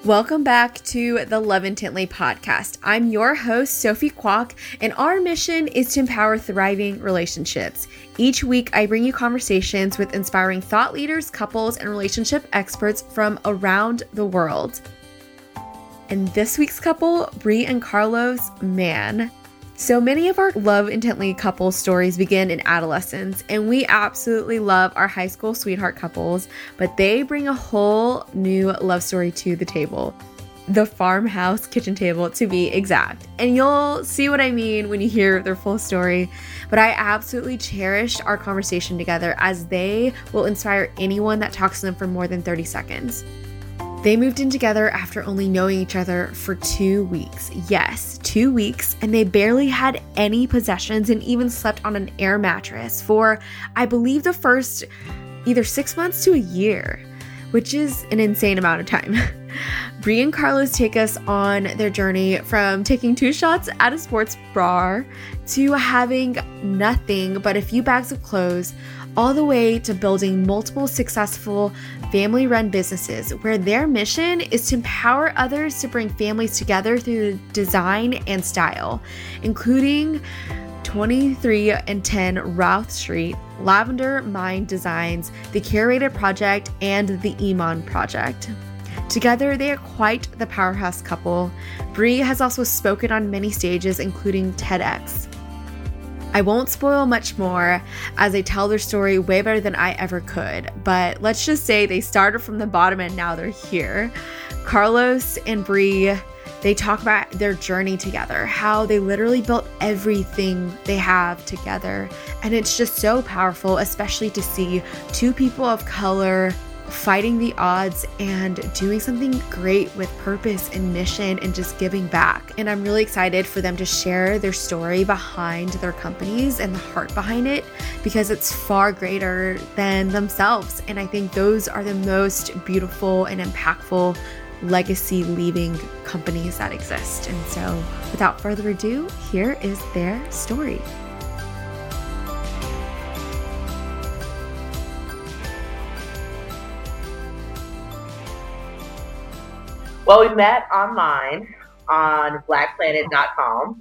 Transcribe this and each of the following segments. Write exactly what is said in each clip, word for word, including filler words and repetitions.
Welcome back to the Love Intently podcast. I'm your host, Sophie Kwok, and our mission is to empower thriving relationships. Each week, I bring you conversations with inspiring thought leaders, couples, and relationship experts from around the world. And this week's couple, Bree and Carlos, man. So many of our Love Intently couple stories begin in adolescence, and we absolutely love our high school sweetheart couples, but they bring a whole new love story to the table. The farmhouse kitchen table, to be exact. And you'll see what I mean when you hear their full story. But I absolutely cherished our conversation together, as they will inspire anyone that talks to them for more than thirty seconds. They moved in together after only knowing each other for two weeks. Yes, two weeks, and they barely had any possessions and even slept on an air mattress for, I believe, the first either six months to a year, which is an insane amount of time. Bree and Carlos take us on their journey from taking two shots at a sports bar to having nothing but a few bags of clothes, all the way to building multiple successful family-run businesses where their mission is to empower others to bring families together through design and style, including twenty-three and ten Routh Street, Lavender Mind Designs, The Curated Project, and the Iman Project. Together, they are quite the powerhouse couple. Bree has also spoken on many stages, including TEDx. I won't spoil much more as they tell their story way better than I ever could, but let's just say they started from the bottom and now they're here. Carlos and Bree, they talk about their journey together, how they literally built everything they have together. And it's just so powerful, especially to see two people of color fighting the odds and doing something great with purpose and mission and just giving back. And I'm really excited for them to share their story behind their companies and the heart behind it, because it's far greater than themselves. And I think those are the most beautiful and impactful legacy leaving companies that exist. And so without further ado, here is their story. Well, we met online on black planet dot com,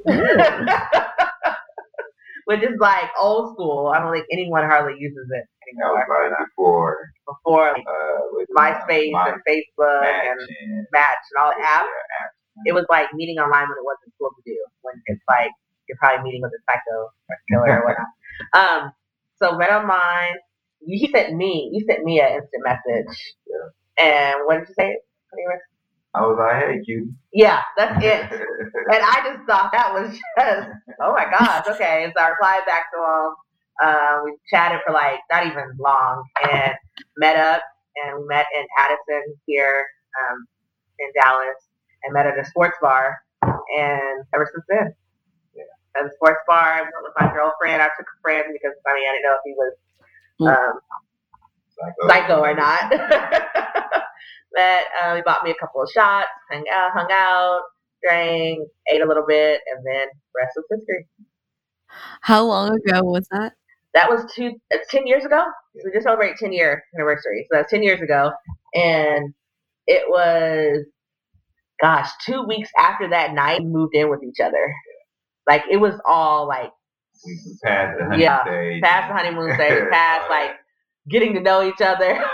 which is like old school. I don't think anyone hardly uses it anymore. That was like before, before like, uh, MySpace My, and Facebook Match and, and Match and all the apps. Yeah, it was like meeting online when it wasn't cool to do. When it's like you're probably meeting with a psycho killer or whatnot. Um, so met online. You sent me. You sent me an instant message. Yeah. And what did you say? I was like, hey, cutie. Yeah, that's it. And I just thought that was just, oh my gosh, okay. And so I replied back to him. Uh, we chatted for like not even long and met up. And we met in Addison here um, in Dallas and met at a sports bar. And ever since then, yeah. At the sports bar, I went with my girlfriend. I took a friend because, I mean, I didn't know if he was um, psycho. psycho or not. But uh, he bought me a couple of shots, hung out, hung out, drank, ate a little bit, and then rest was history. How long ago was that? That was two, it's ten years ago. We just celebrated ten year anniversary. So that's ten years ago. And it was, gosh, two weeks after that night, we moved in with each other. Like, it was all like, we passed the honeymoon yeah, stage. Past the honeymoon stage, past like getting to know each other.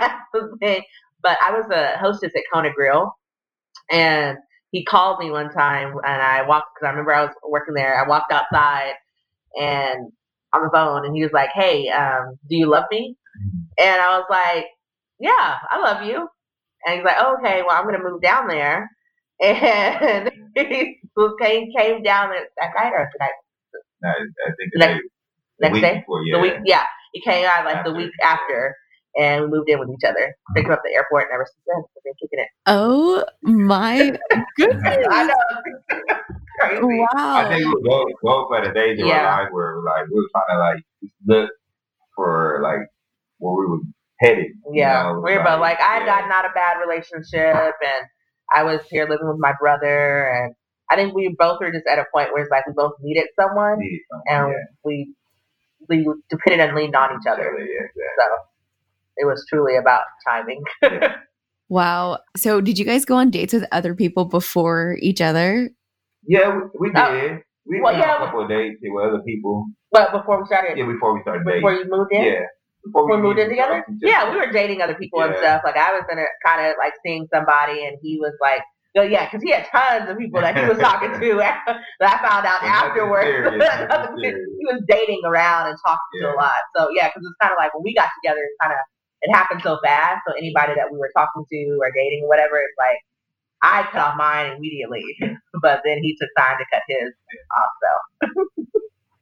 But I was a hostess at Kona Grill, and he called me one time, and I walked, because I remember I was working there. I walked outside and on the phone, and he was like, hey, um, do you love me? And I was like, yeah, I love you. And he's like, oh, okay, well, I'm going to move down there. And he came, came down that night or the night? No, I think the next, day, next week day? Before, yeah. The week, yeah. He came out like after, the week after. And we moved in with each other. Picked him up at the airport, and ever since then, we've been kicking it. Oh my goodness! I know. Crazy. Wow. I think we both both at a stage in yeah. our life where like we were trying to like look for like where we were headed. Yeah, you know? we were like, both like I yeah. got not a bad relationship, and I was here living with my brother, and I think we both were just at a point where it's like we both needed someone, Needed someone and yeah. we we depended and leaned on each other. Yeah, yeah, exactly. So it was truly about timing. yeah. Wow. So did you guys go on dates with other people before each other? Yeah, we, we did. Oh, we well, went on yeah, a couple of dates with other people. But before we started, Yeah, before we started before dating. you moved in, Yeah. before we moved in together, just- yeah, we were dating other people and Yeah. stuff. Like I was gonna kind of like seeing somebody, and he was like, oh, yeah, because he had tons of people that he was talking to. That I found out But nothing afterwards. serious, nothing Nothing serious. serious. He was dating around and talking to Yeah. a lot. So yeah, because it's kind of like when we got together, it's kind of it happened so fast. So anybody that we were talking to or dating or whatever, it's like I cut off mine immediately, but then he took time to cut his off. So.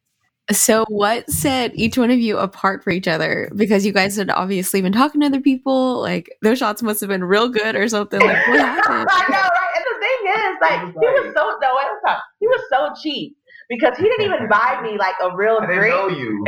So what set each one of you apart for each other? Because you guys had obviously been talking to other people. Like those shots must have been real good or something. Like what happened? I know, right? And the thing is, like, he was so no, wait, I'm sorry. He was so cheap because he didn't even buy me like a real I didn't drink. know you.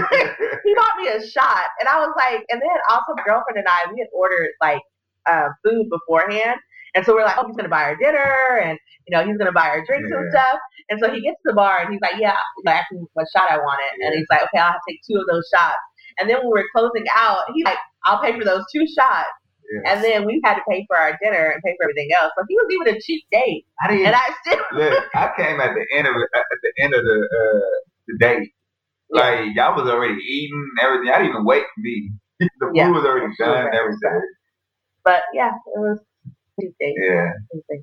He bought me a shot, and I was like, and then also my girlfriend and I, we had ordered like uh, food beforehand, and so we're like, oh, he's gonna buy our dinner, and you know, he's gonna buy our drinks and Yeah. stuff. And so he gets to the bar, and he's like, yeah, you know, ask me what shot I wanted, and he's like, okay, I'll have to take two of those shots. And then when we were closing out, he's like, I'll pay for those two shots. Yeah. And then we had to pay for our dinner and pay for everything else. So he was even a cheap date, I didn't and I still look. I came at the end of it, at the end of the uh, the date. Like y'all was already eating and everything. I didn't even wait for me. The food Yeah. was already The food done and was everything. done. But yeah, it was a cheap date. Yeah. Cheap date.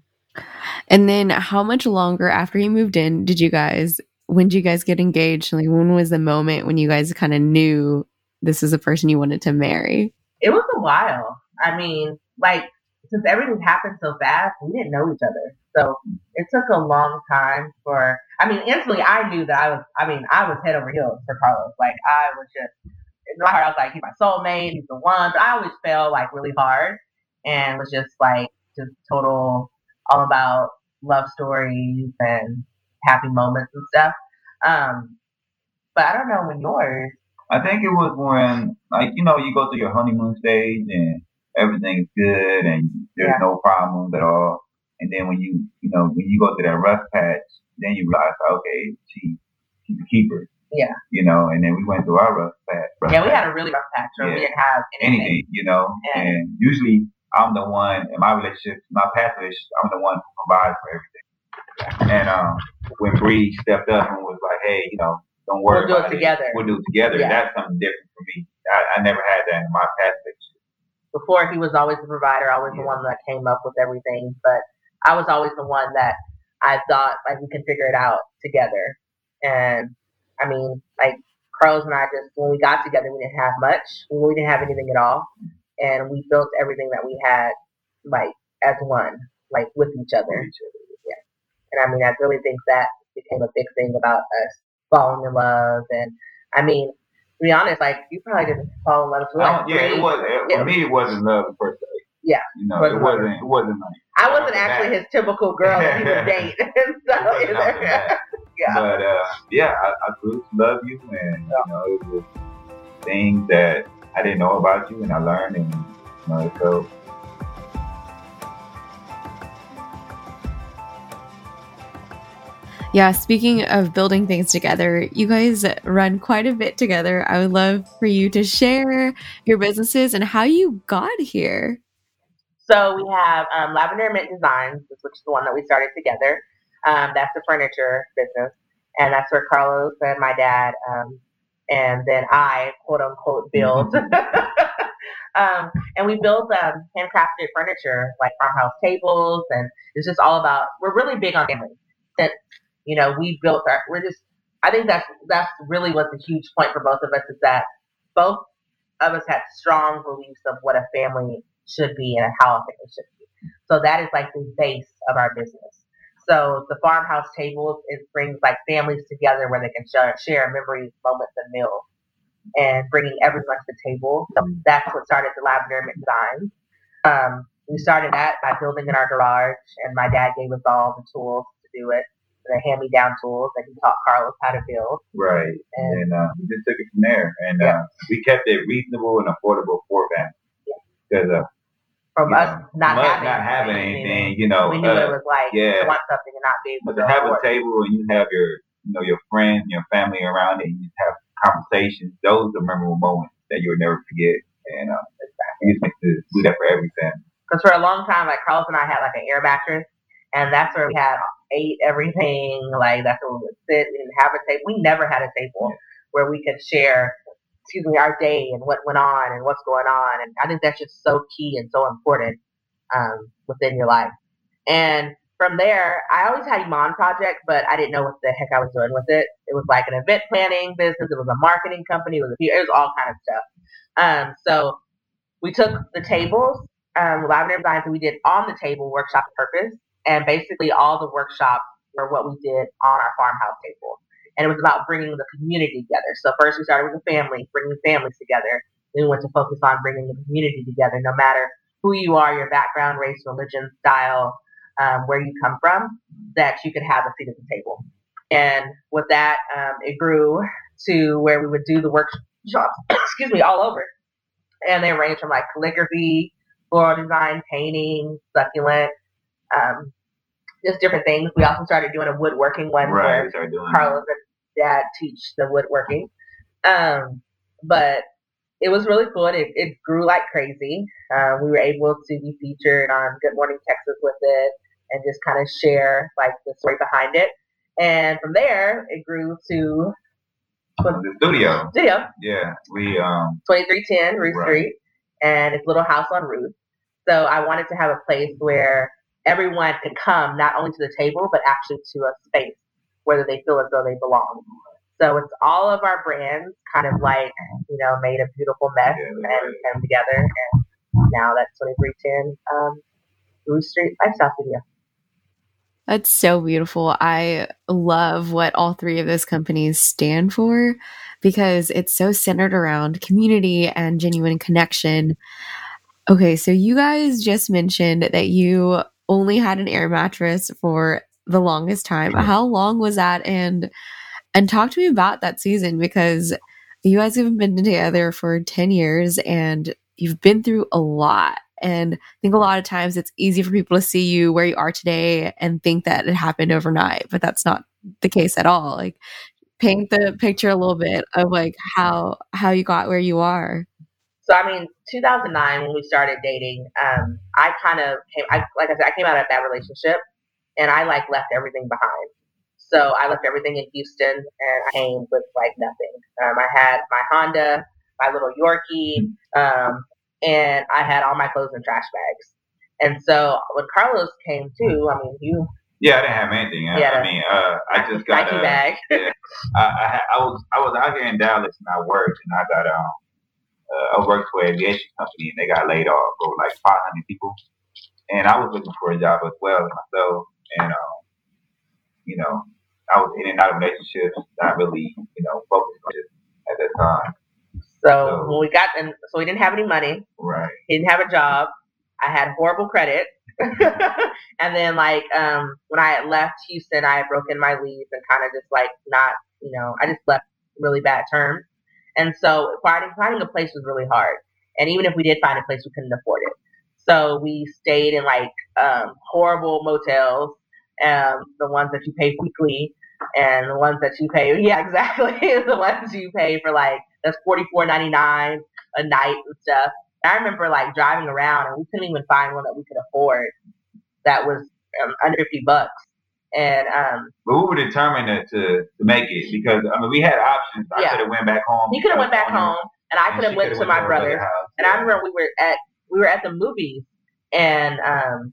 And then how much longer after you moved in did you guys when did you guys get engaged? Like when was the moment when you guys kind of knew this is the person you wanted to marry? It was a while. I mean, like since everything happened so fast, we didn't know each other. So it took a long time for I mean, instantly I knew that I was I mean, I was head over heels for Carlos. Like I was just in my heart I was like, he's my soulmate, he's the one. But I always fell like really hard and was just like just total all about love stories and happy moments and stuff. Um, but I don't know when yours. I think it was when, like, you know, you go through your honeymoon stage and everything's good and there's Yeah. no problems at all. And then when you, you know, when you go through that rough patch, then you realize, okay, she, she's a keeper. Yeah. You know, and then we went through our rough patch. Rough Yeah, we patch. had a really rough patch where we Yeah. didn't have anything. anything, you know. Yeah. And usually I'm the one in my relationship, my past relationship, I'm the one who provides for everything. And um, when Bree stepped up and was like, hey, you know, don't worry We'll do about it together. We'll do it together. Yeah. That's something different for me. I, I never had that in my past relationship. Before he was always the provider, always the Yeah. one that came up with everything. But I was always the one that I thought like we could figure it out together. And I mean, like Carlos and I just when we got together, we didn't have much. We didn't have anything at all, and we built everything that we had like as one, like with each other. Yeah. And I mean, I really think that became a big thing about us falling in love. And I mean, to be honest, like you probably didn't fall in love too. I Like, don't- yeah, it was. It, Yeah. For me, it wasn't love per se. Yeah. You know, Wasn't it wasn't. It wasn't like. I wasn't after actually that. his typical girl that he would date. so, It wasn't after that. Yeah. But uh, yeah, I, I grew to love you, and you know, it was things that I didn't know about you, and I learned, and you know, so. Yeah, speaking of building things together, you guys run quite a bit together. I would love for you to share your businesses and how you got here. So we have um, Lavender Mint Designs, which is the one that we started together. Um, that's the furniture business, and that's where Carlos and my dad, um, and then I, quote unquote, build. um, and we build um, handcrafted furniture, like farmhouse tables, and it's just all about. We're really big on family. Since you know we built our, we're just. I think that's that's really what's a huge point for both of us is that both of us had strong beliefs of what a family should be and how a family should be. So that is like the base of our business. So the farmhouse tables, it brings like families together where they can share, share memories, moments, and meals, and bringing everyone to the table. So that's what started the Lavender Mint Designs. Um, we started that by building in our garage, and my dad gave us all the tools to do it, the hand-me-down tools that he taught Carlos how to build. Right, and, and uh, we just took it from there, and yeah. uh, we kept it reasonable and affordable for families. Because uh, from you us know, not, not having, not having anything, anything, you know, we knew uh, it was like yeah. to want something and not be able but to to have afford a table and you have your, you know, your friends, your family around it, and you have conversations. Those are memorable moments that you'll never forget, and uh, we just make to do that for every family. Because for a long time, like Carlos and I had like an air mattress, and that's where we had ate everything. Like that's where we would sit and have a table. We never had a table where we could share, excuse me, our day and what went on and what's going on. And I think that's just so key and so important um, within your life. And from there, I always had Iman Project, but I didn't know what the heck I was doing with it. It was like an event planning business. It was a marketing company. It was, a, it was all kind of stuff. Um, so we took the tables, um, Lavender Designs, and we did on the table workshop purpose. And basically all the workshops were what we did on our farmhouse table. And it was about bringing the community together. So first we started with the family, bringing families together. Then we went to focus on bringing the community together, no matter who you are, your background, race, religion, style, um, where you come from, that you could have a seat at the table. And with that, um, it grew to where we would do the workshops, excuse me, all over. And they range from like calligraphy, floral design, painting, succulent, um, just different things. We also started doing a woodworking one right, where Carlos and Dad teach the woodworking. Um, but it was really cool. It, it grew like crazy. Uh, we were able to be featured on Good Morning Texas with it and just kind of share like the story behind it. And from there, it grew to the studio. Studio. Yeah, we um twenty-three ten Ruth right. Street, and it's Little House on Ruth. So I wanted to have a place where everyone could come not only to the table, but actually to a space where they feel as though they belong. So it's all of our brands kind of like, you know, made a beautiful mess yeah, and right. came together. And now that's twenty-three ten um, Ruth Street Lifestyle Studio. That's so beautiful. I love what all three of those companies stand for because it's so centered around community and genuine connection. Okay, so you guys just mentioned that you only had an air mattress for the longest time. How long was that? And and talk to me about that season, because you guys have been together for ten years and you've been through a lot. And I think a lot of times it's easy for people to see you where you are today and think that it happened overnight, but that's not the case at all. Like, paint the picture a little bit of like how how you got where you are. So, I mean, two thousand nine, when we started dating, um, I kind of came, I, like I said, I came out of that relationship and I like left everything behind. So I left everything in Houston and I came with like nothing. Um, I had my Honda, my little Yorkie, um, and I had all my clothes in trash bags. And so when Carlos came too, I mean, you. Yeah, I didn't have anything. I, I mean, uh, I just got a bag. yeah, I, I, I was I was out here in Dallas and I worked and I got um. Uh, I worked for an aviation company and they got laid off over like five hundred people. And I was looking for a job as well myself. And, um, you know, I was in and out of relationships, not really, you know, focused on it at that time. So, so when we got, and so we didn't have any money. Right. He didn't have a job. I had horrible credit. And then like, um, when I had left Houston, I had broken my lease and kind of just like not, you know, I just left really bad terms. And so finding, finding a place was really hard. And even if we did find a place, we couldn't afford it. So we stayed in like um, horrible motels, um, the ones that you pay weekly and the ones that you pay, yeah, exactly, the ones you pay for like, that's forty-four ninety-nine a night and stuff. And I remember like driving around and we couldn't even find one that we could afford that was um, under fifty bucks. And um, but we were determined to, to, to make it because I mean we had options. I yeah. could have went back home. He could have went back home, and I could have went to my brother's. And yeah. I remember we were at we were at the movies, and um,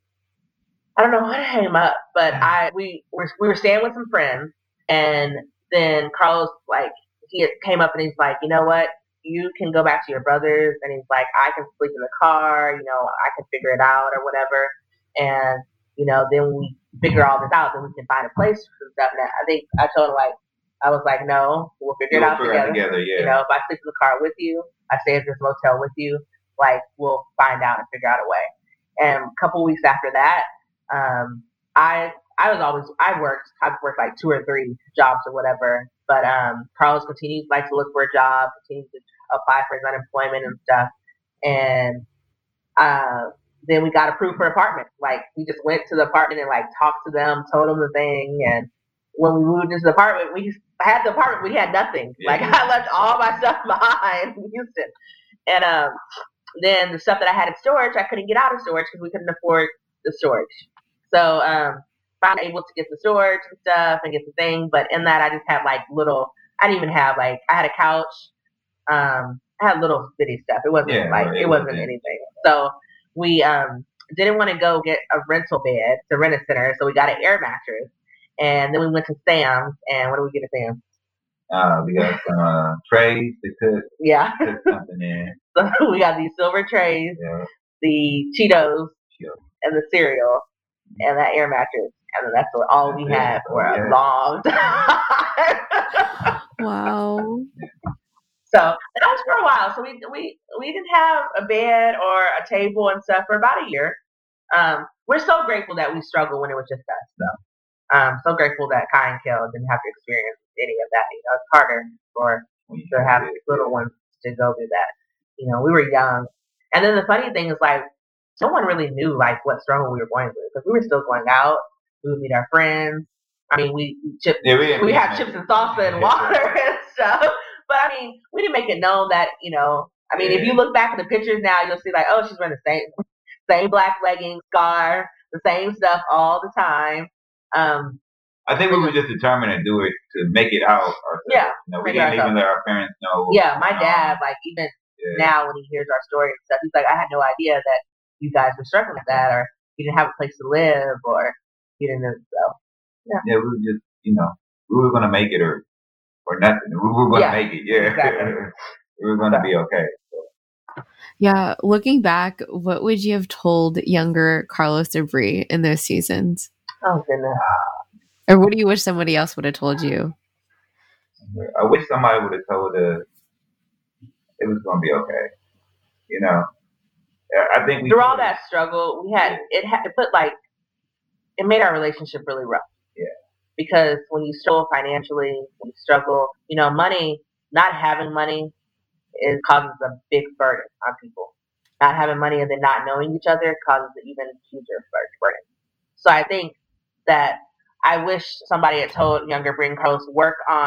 I don't know what came up, but I we were we were staying with some friends, and then Carlos like he came up and he's like, you know what, you can go back to your brother's, and he's like, I can sleep in the car, you know, I can figure it out or whatever, and you know, then we figure all this out, then we can find a place for stuff. And I think I told him, like, I was like, no, we'll figure we'll it out figure together. together yeah. You know, if I sleep in the car with you, I stay at this motel with you, like, we'll find out and figure out a way. And a couple weeks after that, um, I I was always, I worked, I've worked like two or three jobs or whatever, but um, Carlos continued like to look for a job, continued to apply for his unemployment and stuff. And uh, then we got approved for an apartment. Like, we just went to the apartment and like talked to them, told them the thing. And when we moved into the apartment, we had the apartment, we had nothing. Yeah. Like, I left all my stuff behind in Houston. And um, then the stuff that I had in storage, I couldn't get out of storage because we couldn't afford the storage. So um, finally able to get the storage and stuff and get the thing. But in that, I just had like little, I didn't even have like, I had a couch. Um, I had little bitty stuff. It wasn't yeah, like, it, it wasn't anything. So we um, didn't want to go get a rental bed to rent a center. So we got an air mattress. And then we went to Sam's. And what did we get at Sam's? Uh, we got some uh, trays to cook. Yeah. Cook something in. So we got these silver trays, yeah. the Cheetos, yeah. and the cereal, and that air mattress. And then that's what all we had for yeah. a long time. Wow. So that was for a while. So we we we didn't have a bed or a table and stuff for about a year. Um, we're so grateful that we struggled when it was just us, though. Um, so grateful that Kai and Kel didn't have to experience any of that. You know, it's harder for to have little ones to go through that. You know, we were young, and then the funny thing is, like, no one really knew like what struggle we were going through because we were still going out. We would meet our friends. I mean, we we, chip, yeah, we, we had chips and salsa and water and stuff. But I mean, we didn't make it known that, you know. I mean, yeah. if you look back at the pictures now, you'll see like, oh, she's wearing the same same black leggings, scarf, the same stuff all the time. Um, I think we were just determined to do it to make it out ourselves. Yeah, you know, we didn't even let our parents know. Yeah, my dad, like even yeah. now when he hears our story and stuff, he's like, I had no idea that you guys were struggling with that, or you didn't have a place to live, or you didn't know. So yeah, yeah, we were just, you know, we were gonna make it or or nothing. We were gonna yeah, make it. Yeah, exactly. we were gonna so. be okay. Yeah, looking back, what would you have told younger Carlos or Bree in those seasons? Oh goodness. Or what do you wish somebody else would have told you? I wish somebody would have told us it was going to be okay. You know, I think we through all that struggle, we had yeah. it had to put like it made our relationship really rough. Yeah. Because when you struggle financially, when you struggle, you know, money, not having money, it causes a big burden on people. Not having money and then not knowing each other causes an even huger burden. So I think that I wish somebody had told younger Bree and Carlos, work on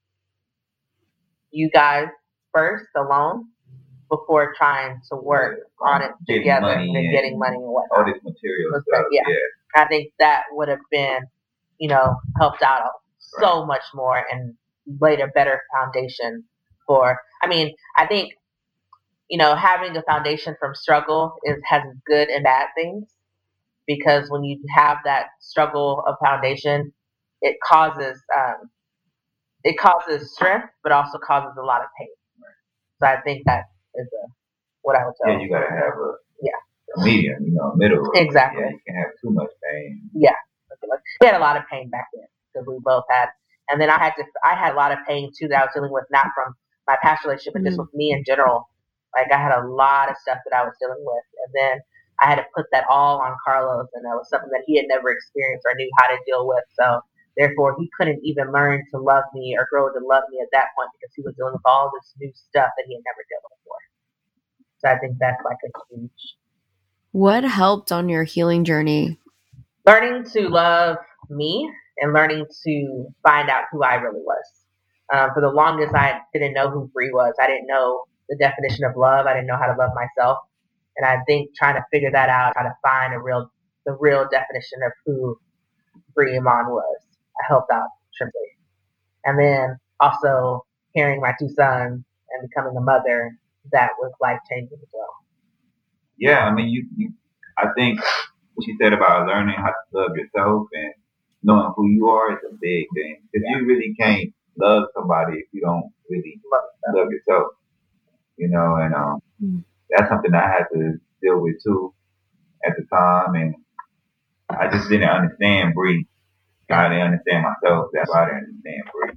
you guys first alone before trying to work yeah, on it together and, and getting money and whatnot. All this material stuff. Yeah. yeah. I think that would have been, you know, helped out right. so much more and laid a better foundation for, I mean, I think, you know, having a foundation from struggle is has good and bad things. Because when you have that struggle of foundation, it causes um, it causes strength, but also causes a lot of pain. So I think that is a, what I would tell. Yeah, you gotta have a yeah a medium, you know, middle. Exactly. Yeah, you can have too much pain. Yeah, we had a lot of pain back then because we both had, and then I had to I had a lot of pain too that I was dealing with, not from my past relationship, but mm-hmm. just with me in general. Like I had a lot of stuff that I was dealing with, and then I had to put that all on Carlos, and that was something that he had never experienced or knew how to deal with. So therefore, he couldn't even learn to love me or grow to love me at that point because he was dealing with all this new stuff that he had never dealt with before. So I think that's like a huge. What helped on your healing journey? Learning to love me and learning to find out who I really was. Um, for the longest, I didn't know who Bree was. I didn't know the definition of love. I didn't know how to love myself. And I think trying to figure that out, how to find a real, the real definition of who Bree Iman was, I helped out tremendously. And then also carrying my two sons and becoming a mother, that was life changing as well. Yeah, I mean, you, you, I think what you said about learning how to love yourself and knowing who you are is a big thing. Because yeah. you really can't love somebody if you don't really love, love yourself. You know, and um. Mm-hmm. That's something I had to deal with too at the time, and I just didn't understand Bree. I didn't understand myself. That's why I didn't understand Bree.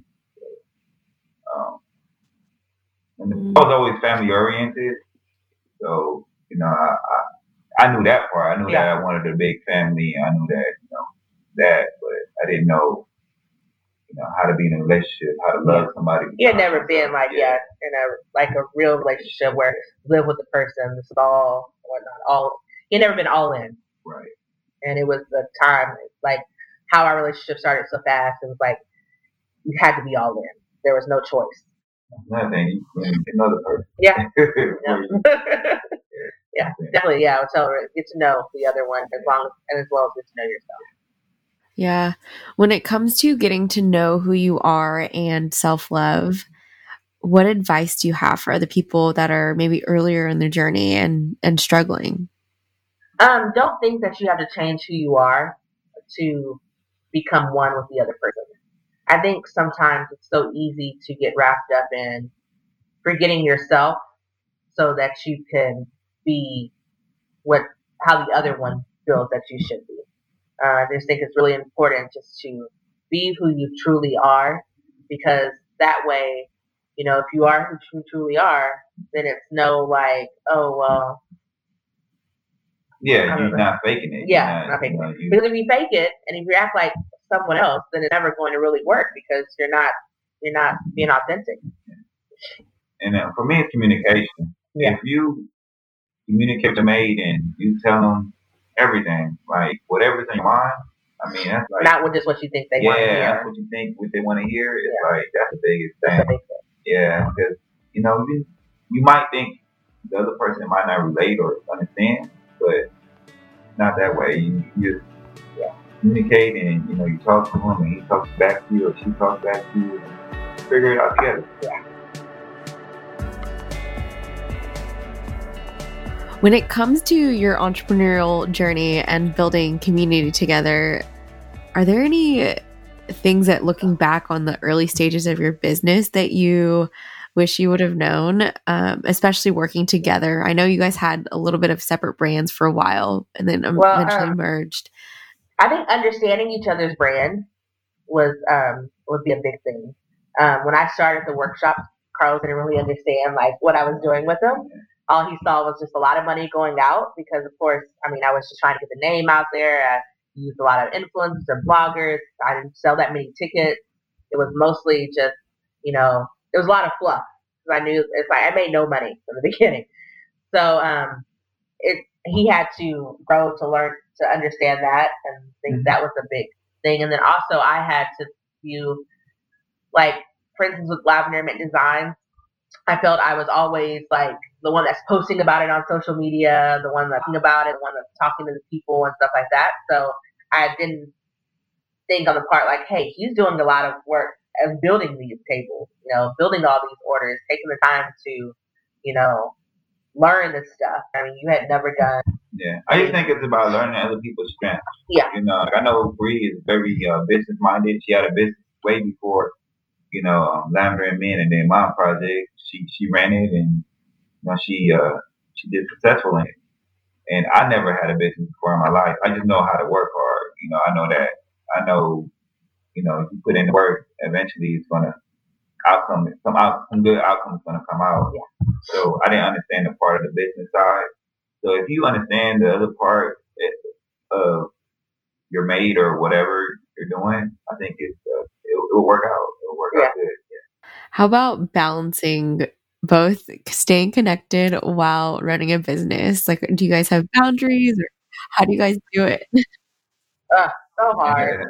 So, um, and I was always family oriented, so you know, I, I I knew that part. I knew yeah. that I wanted a big family. I knew that you know that, but I didn't know. You know, how to be in a relationship, how to love somebody. You had never been like, yeah, in a, like a real relationship where you live with the person, this is all, or not all, you never been all in. Right. And it was the time, like, how our relationship started so fast, it was like, you had to be all in. There was no choice. Another thing, you another person. Yeah. yeah. Yeah, definitely. Yeah, I would tell her, get to know the other one as long as, and as well as get to know yourself. Yeah. When it comes to getting to know who you are and self-love, what advice do you have for other people that are maybe earlier in their journey and, and struggling? Um, don't think that you have to change who you are to become one with the other person. I think sometimes it's so easy to get wrapped up in forgetting yourself so that you can be what how the other one feels that you should be. Uh, I just think it's really important just to be who you truly are, because that way, you know, if you are who you truly are, then it's no like, oh well. Yeah, you're not faking it. Yeah, not, not faking you know, it. you, Because if you fake it and if you act like someone else, then it's never going to really work because you're not you're not being authentic. And uh, for me, it's communication. Yeah. If you communicate with the maid and you tell them everything, like whatever's in your mind, I mean, that's like not with just what you think they yeah, want to hear. that's what you think, what they want to hear. It's Yeah. like that's the biggest That's thing. Yeah, because you know you, you might think the other person might not relate or understand, but not that way. You, you just yeah. communicate and you know you talk to him and he talks back to you or she talks back to you and figure it out together. Yeah. When it comes to your entrepreneurial journey and building community together, are there any things that looking back on the early stages of your business that you wish you would have known, um, especially working together? I know you guys had a little bit of separate brands for a while and then well, eventually um, merged. I think understanding each other's brand was um, would be a big thing. Um, when I started the workshop, Carlos didn't really understand like what I was doing with them. All he saw was just a lot of money going out because, of course, I mean, I was just trying to get the name out there. I used a lot of influencers and bloggers. I didn't sell that many tickets. It was mostly just, you know, there was a lot of fluff. I knew it's like I made no money from the beginning. So um, it he had to grow to learn to understand that, and think mm-hmm. that was a big thing. And then also I had to view, like, for instance, with Lavender Mint Designs, I felt I was always like the one that's posting about it on social media, the one that's talking about it, the one that's talking to the people and stuff like that. So I didn't think on the part like, hey, he's doing a lot of work as building these tables, you know, building all these orders, taking the time to, you know, learn this stuff. I mean, you had never done. Yeah, I just think it's about learning other people's strengths. Yeah. You know, like I know Bree is very uh, business minded. She had a business way before, you know, um, Lavender and Men and then Mom Project. She she ran it and you know she uh she did successful in it. And I never had a business before in my life. I just know how to work hard. You know, I know that I know, you know, if you put in the work, eventually it's gonna outcome some out some good outcome is gonna come out. Yeah. So I didn't understand the part of the business side. So if you understand the other part of your mate or whatever you're doing, I think it's uh, it'll, it'll work out. It'll work yeah. out good. Yeah. How about balancing both staying connected while running a business? Like, do you guys have boundaries, or how do you guys do it? Uh, so hard.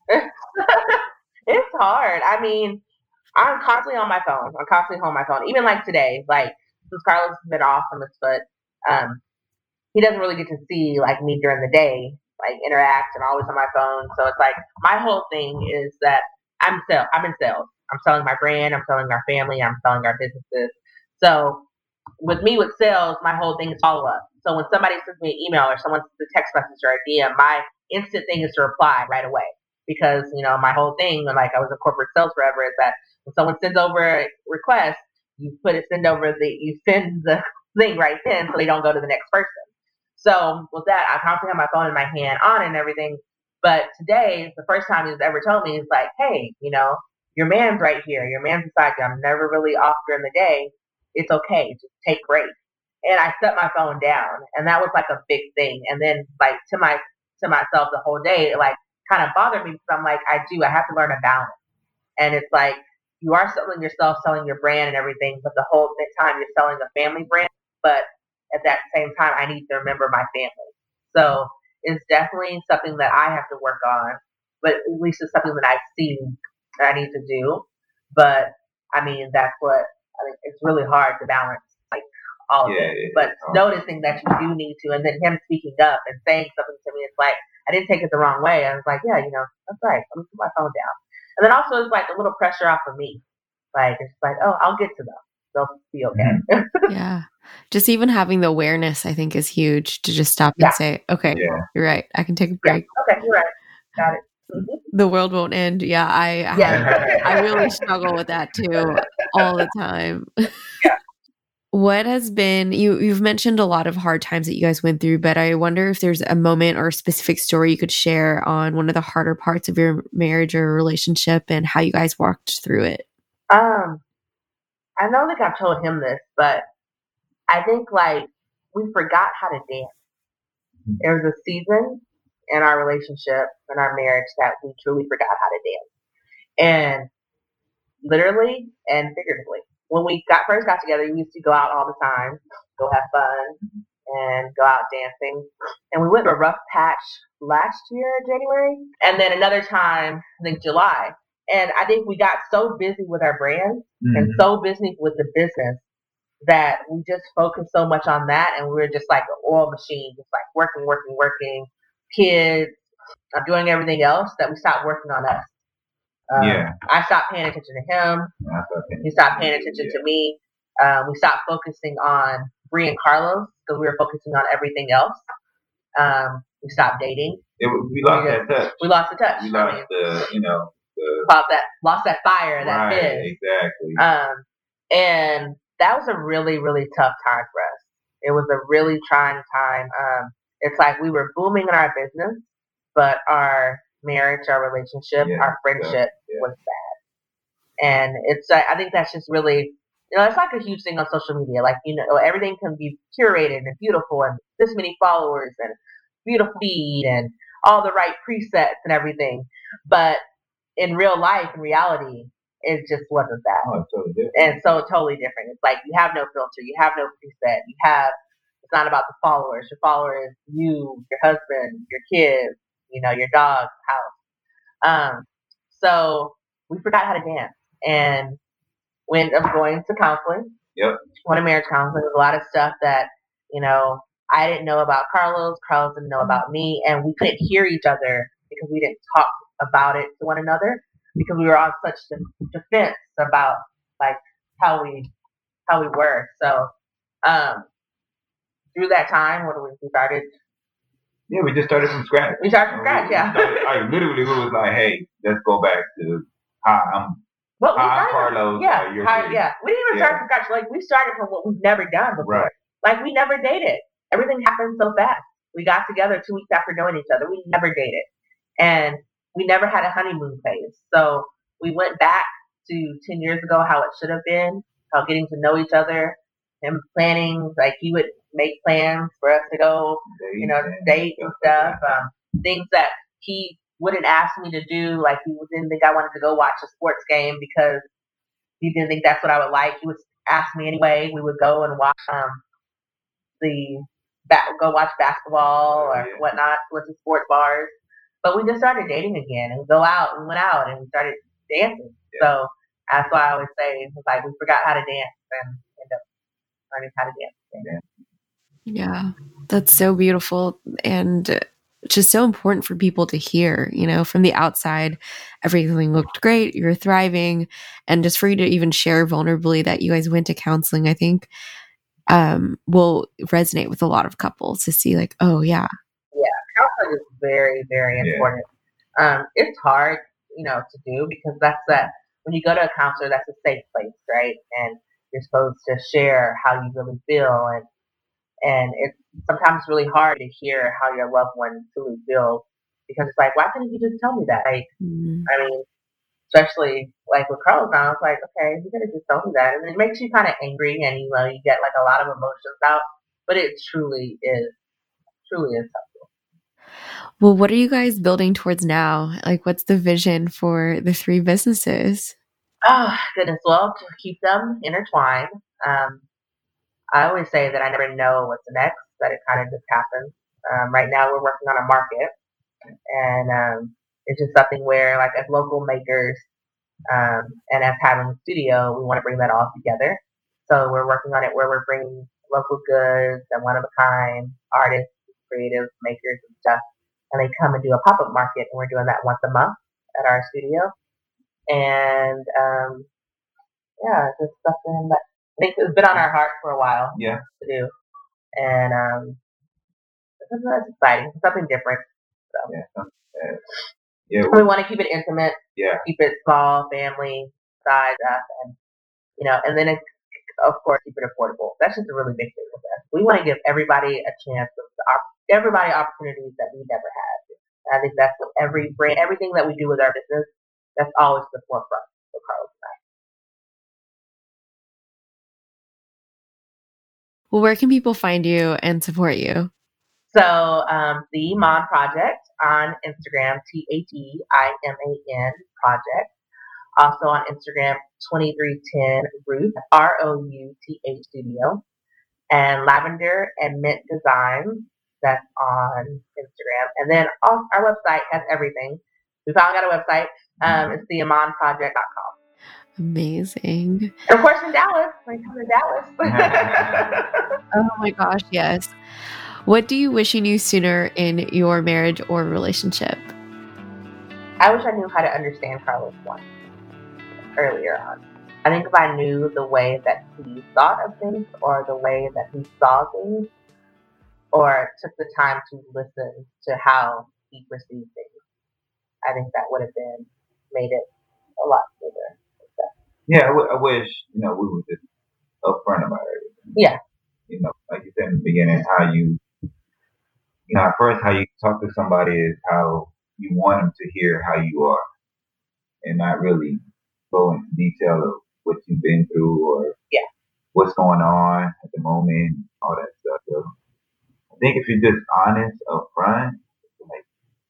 It's hard. I mean, I'm constantly on my phone. I'm constantly on my phone. Even like today, like since Carlos has been off from his foot, um, he doesn't really get to see like me during the day, like interact, and always on my phone. So it's like my whole thing is that I'm sell. I'm in sales. I'm selling my brand. I'm selling our family. I'm selling our businesses. So with me with sales, my whole thing is follow up. So when somebody sends me an email or someone sends a text message or a D M, my instant thing is to reply right away, because you know my whole thing, like I was in corporate sales forever, is that when someone sends over a request, you put it send over the you send the thing right then, so they don't go to the next person. So with that, I constantly have my phone in my hand on and everything. But today, the first time he's ever told me, he's like, hey, you know, your man's right here. Your man's beside you. I'm never really off during the day. It's okay. Just take breaks. And I set my phone down. And that was like a big thing. And then like to my to myself the whole day, it like kind of bothered me because I'm like, I do. I have to learn a balance. And it's like you are selling yourself, selling your brand and everything, but the whole time you're selling a family brand. But at that same time, I need to remember my family. So it's definitely something that I have to work on, but at least it's something that I see that I need to do. But I mean, that's what I mean. It's really hard to balance like all of Yeah, it. yeah, But yeah. noticing that you do need to, and then him speaking up and saying something to me, it's like, I didn't take it the wrong way. I was like, yeah, you know, that's right. Let me put my phone down. And then also it's like a little pressure off of me. Like, it's like, oh, I'll get to them. They'll be okay. Yeah. Just even having the awareness, I think, is huge to just stop and Yeah. say, okay, Yeah. you're right. I can take a Yeah. break. Okay, you're right. Got it. Mhm. The world won't end. Yeah. I, I, Yeah. I really struggle with that too all the time. What has been, you, you've mentioned a lot of hard times that you guys went through, but I wonder if there's a moment or a specific story you could share on one of the harder parts of your marriage or relationship and how you guys walked through it. Um, I don't think I've told him this, but I think like we forgot how to dance. There was a season in our relationship, in our marriage, that we truly forgot how to dance. And literally and figuratively. When we got first got together, we used to go out all the time, go have fun, and go out dancing. And we went through a rough patch last year, January, and then another time, I think July. And I think we got so busy with our brand Mhm. and so busy with the business that we just focused so much on that, and we were just like an oil machine, just like working, working, working, kids, uh, doing everything else, that we stopped working on us. Um, Yeah. I stopped paying attention to him. That's okay. He stopped paying attention Yeah. to me. Um, we stopped focusing on Bree and Carlos because we were focusing on everything else. Um, we stopped dating. It, was- we lost We that touch. We lost the touch. We I lost mean, the, you know, the lost that, lost that fire, that right, fizz. exactly. Um, and that was a really, really tough time for us. It was a really trying time. Um, it's like we were booming in our business, but our marriage, our relationship, Yeah, our friendship yeah. was bad. And it's, uh, I think that's just really, you know, it's like a huge thing on social media. Like, you know, everything can be curated and beautiful and this many followers and beautiful feed and all the right presets and everything. But in real life, in reality, it just wasn't that. Oh, it's totally different. And so totally different. It's like you have no filter, you have no preset, you have, it's not about the followers. Your follower is you, your husband, your kids, you know, your dog, house. Um, so we forgot how to dance, and we ended up going to counseling. Yep. Went to marriage counseling. There's a lot of stuff that, you know, I didn't know about Carlos, Carlos didn't know about me, and we couldn't hear each other because we didn't talk about it to one another because we were on such de- defense about like how we how we were. So um, through that time, what we we started, Yeah, we just started from scratch. we started from scratch. We Yeah. started- like literally, we was like, hey, let's go back to hi, I'm Well, we hi, I'm started, Carlos. yeah, uh, you're hi- Bree. yeah. We didn't even Yeah. start from scratch. Like we started from what we've never done before. Right. Like we never dated. Everything happened so fast. We got together two weeks after knowing each other. We never dated, and we never had a honeymoon phase. So we went back to ten years ago, how it should have been, how getting to know each other, and planning. Like he would make plans for us to go, you know, date and stuff. Um, things that he wouldn't ask me to do. Like he didn't think I wanted to go watch a sports game because he didn't think that's what I would like. He would ask me anyway. We would go and watch um, the ba- go watch basketball or Yeah. whatnot, went to sports bars. But we just started dating again and go out. We went out and we started dancing. Yeah. So that's why I always say, it's like we forgot how to dance and end up learning how to dance. Yeah, that's so beautiful and just so important for people to hear. You know, from the outside, everything looked great, you're thriving, and just for you to even share vulnerably that you guys went to counseling, I think um, will resonate with a lot of couples to see like, oh yeah. Counseling is very, very Yeah. important. Um, it's hard, you know, to do because that's that when you go to a counselor, that's a safe place, right? And you're supposed to share how you really feel, and and it's sometimes really hard to hear how your loved one truly feels because it's like, why couldn't you just tell me that? Like, Mm, I mean, especially like with Carlos, I was like, okay, you could have just told me that, and it makes you kind of angry, and you know, you get like a lot of emotions out, but it truly is, truly is tough. well, what are you guys building towards now? Like, what's the vision for the three businesses? Oh, goodness. Well, to keep them intertwined, um, I always say that I never know what's next, that it kind of just happens. Um, right now, we're working on a market, and um, it's just something where, like, as local makers um, and as having a studio, we want to bring that all together. So we're working on it where we're bringing local goods and one of a kind artists, creative makers and stuff. And they come and do a pop up market, and we're doing that once a month at our studio. And um, yeah, it's just something that I think has been on our heart for a while. Yeah. To do, and um, that's exciting. Something different. So. Yeah. Uh, yeah. We want to keep it intimate. Yeah. Keep it small, family size, uh, and you know, and then it's, of course, keep it affordable. That's just a really big thing with us. We want to give everybody a chance, of everybody opportunities that we never had. And I think that's what every brand, everything that we do with our business, that's always the forefront for Carlos and I. Well, where can people find you and support you? So, um, the Iman Project on Instagram, T H E I M A N Project. Also on Instagram, twenty-three ten Ruth, R O U T H Studio. And Lavender and Mint Designs, that's on Instagram. And then our website has everything. We finally got a website. Um, it's the iman project dot com. Amazing. And of course in Dallas. When come to Dallas. Oh my gosh, yes. What do you wish you knew sooner in your marriage or relationship? I wish I knew how to understand Carlos more earlier on. I think if I knew the way that he thought of things, or the way that he saw things, or took the time to listen to how he perceived things, I think that would have been made it a lot smoother. Yeah, I, w- I wish, you know, we were just upfront about everything. Yeah. You know, like you said in the beginning, how you, you know, at first how you talk to somebody is how you want them to hear how you are, and not really go into detail of what you've been through or yeah. what's going on at the moment, all that stuff. So I think if you're just honest up front, like,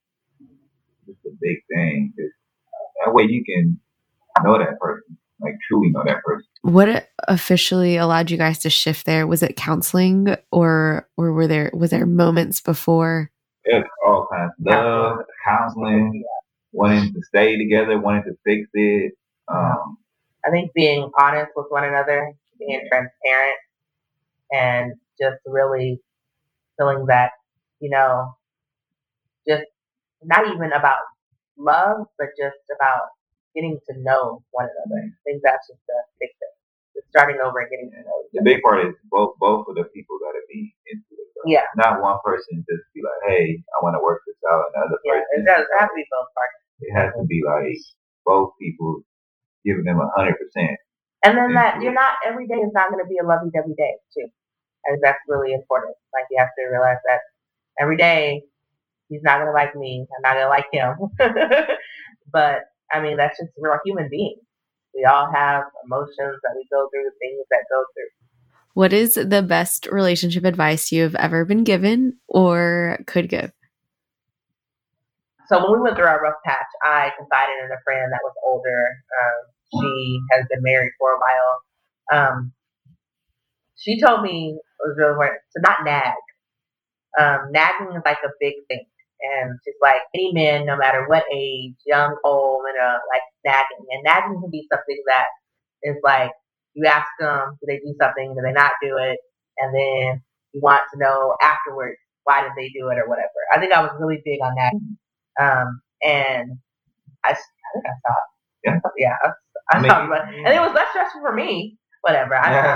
it's a big thing. That way you can know that person, like truly know that person. What officially allowed you guys to shift there? Was it counseling, or or were there was there moments before? There's all kinds of love, counseling, wanting to stay together, wanting to fix it. Um, I think being honest with one another, being transparent, and just really feeling that, you know, just not even about love, but just about getting to know one another. I think that's just the big thing. Just starting over and getting to know each the other. big part is both both of the people got to be into it. So yeah. Not one person just be like, hey, I want to work this out, and the other yeah, person. It does have to be both parties. It has to be like both people giving them a hundred percent. And then that you're not, every day is not going to be a lovey-dovey day too. I think that's really important. Like, you have to realize that every day he's not going to like me. I'm not going to like him. But I mean, that's just, we're human beings. We all have emotions that we go through, things that go through. What is the best relationship advice you've ever been given or could give? So when we went through our rough patch, I confided in a friend that was older. Um, she has been married for a while. Um, she told me, it was really important, to not nag. Um, nagging is like a big thing. And just like any men, no matter what age, young, old, you know, like nagging. And nagging can be something that is like, you ask them, do they do something, do they not do it? And then you want to know afterwards, why did they do it or whatever. I think I was really big on nagging. Um, and I, I think I stopped. Yeah. Yeah. I, I stopped. But, and it was less stressful for me. Whatever.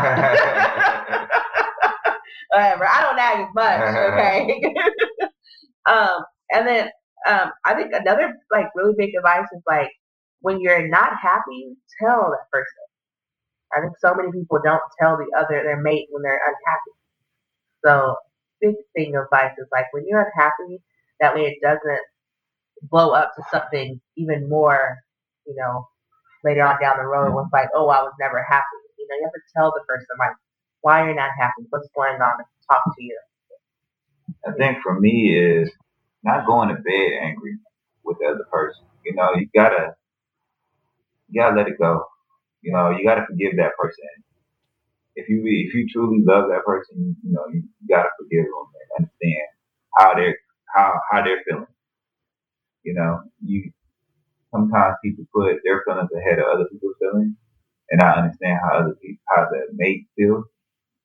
I Whatever. I don't nag as much. Okay. um, and then um, I think another like really big advice is like, when you're not happy, tell that person. I think so many people don't tell the other their mate when they're unhappy. So big thing of advice is like, when you're unhappy, that way it doesn't blow up to something even more, you know, later on down the road when it's like, oh, I was never happy. You know, you have to tell the person like why you're not happy, what's going on, and talk to you. I think for me is not going to bed angry with the other person. You know, you gotta you gotta let it go. You know, you gotta forgive that person. If you if you truly love that person, you know, you, you gotta forgive them and understand how they're how how they're feeling. You know, you sometimes people put their feelings ahead of other people's feelings, and I understand how other people how the mate feels.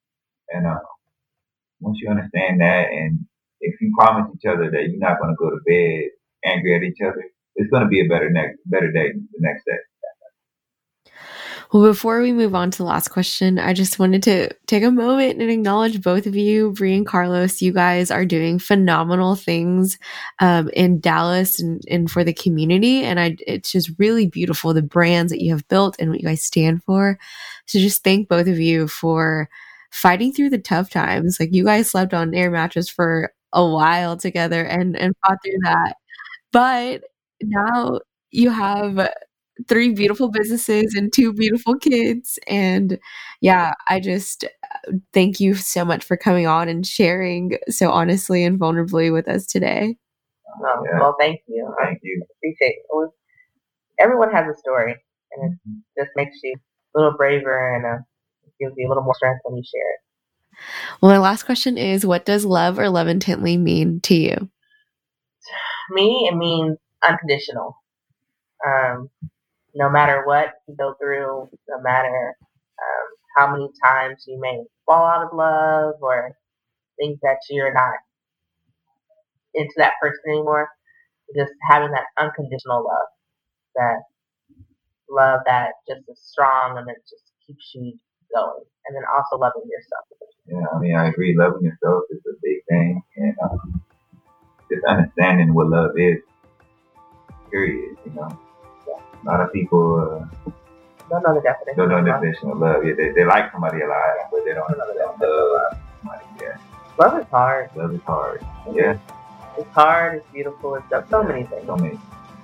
And uh, once you understand that, and if you promise each other that you're not going to go to bed angry at each other, it's going to be a better next better day the next day. Well, before we move on to the last question, I just wanted to take a moment and acknowledge both of you, Bree and Carlos. You guys are doing phenomenal things um, in Dallas and, and for the community. And I, it's just really beautiful, the brands that you have built and what you guys stand for. So just thank both of you for fighting through the tough times. Like, you guys slept on air mattress for a while together and, and fought through that. But now you have three beautiful businesses and two beautiful kids. And yeah, I just thank you so much for coming on and sharing so honestly and vulnerably with us today. Um, Yeah. Well, thank you. Thank you. I appreciate it. Everyone has a story, and it just makes you a little braver and uh, gives you a little more strength when you share it. Well, my last question is, what does love or love intently mean to you? Me, it means unconditional. Um, no matter what you go through, no matter um, how many times you may fall out of love or think that you're not into that person anymore, just having that unconditional love, that love that just is strong and that just keeps you going, and then also loving yourself. Yeah, I mean, I agree. Loving yourself is a big thing, and um, just understanding what love is. Period. You know, a lot of people uh, Don't know the definition. don't know of the love. definition of love. Yeah, they, they like somebody alive, but they don't know that love somebody. Yeah, Love is hard. love is hard. Yeah, It's hard. It's beautiful. It's so, so many things. so many.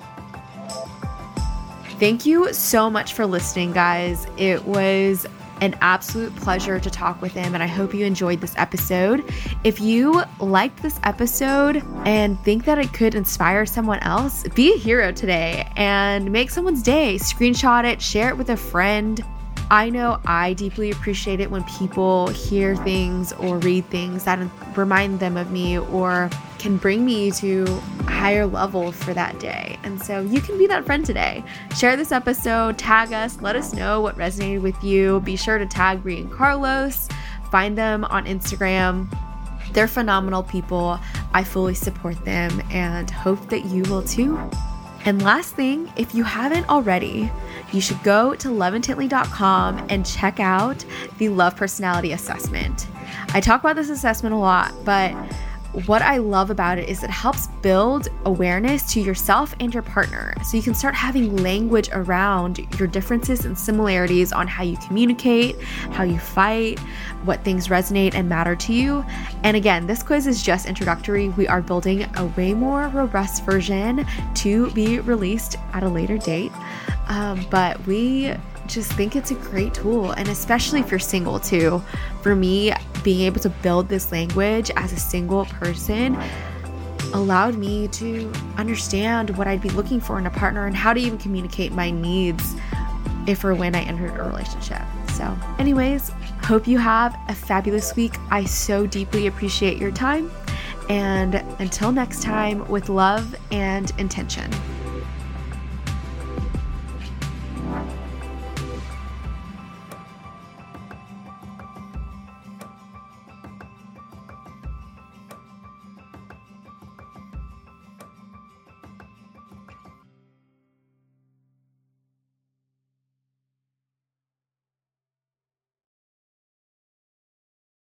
Thank you so much for listening, guys. It was an absolute pleasure to talk with him, and I hope you enjoyed this episode. If you liked this episode and think that it could inspire someone else, be a hero today and make someone's day. Screenshot it, share it with a friend. I know I deeply appreciate it when people hear things or read things that remind them of me or can bring me to a higher level for that day. And so you can be that friend today. Share this episode, tag us, let us know what resonated with you. Be sure to tag Bree and Carlos. Find them on Instagram. They're phenomenal people. I fully support them and hope that you will too. And last thing, if you haven't already, you should go to love intently dot com and check out the Love Personality Assessment. I talk about this assessment a lot, but what I love about it is it helps build awareness to yourself and your partner. So you can start having language around your differences and similarities on how you communicate, how you fight, what things resonate and matter to you. And again, this quiz is just introductory. We are building a way more robust version to be released at a later date. Um, but we just think it's a great tool, and especially if you're single too. For me, being able to build this language as a single person allowed me to understand what I'd be looking for in a partner and how to even communicate my needs if or when I entered a relationship. So anyways, hope you have a fabulous week. I so deeply appreciate your time, and until next time, with love and intention.